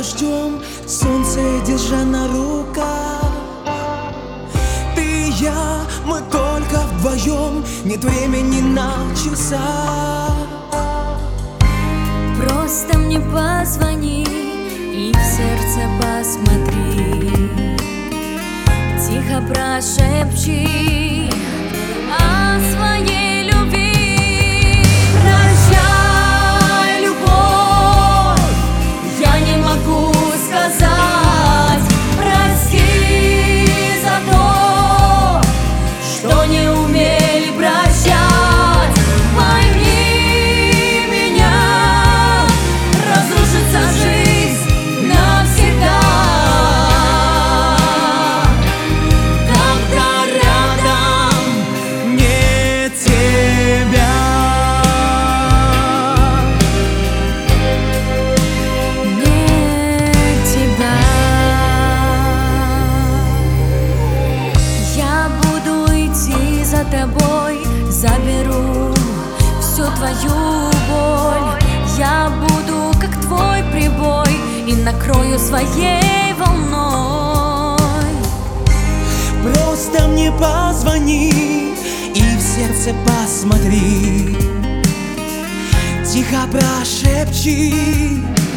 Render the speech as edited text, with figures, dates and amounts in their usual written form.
дождем, солнце держа на руках. Ты и я, мы только вдвоем, нет времени на часах. Просто мне позвони и в сердце посмотри, тихо прошепчи о своей любви. Прощай, любовь, я не могу сказать прости за то, что не умели прощать. Пойми меня, разрушится жизнь навсегда, когда рядом Нет тебя. нет тебя. Я буду идти за тобой, заберу всю твою боль. Я буду как твой прибой и накрою своей волной. Просто мне позвони и в сердце посмотри, тихо прошепчи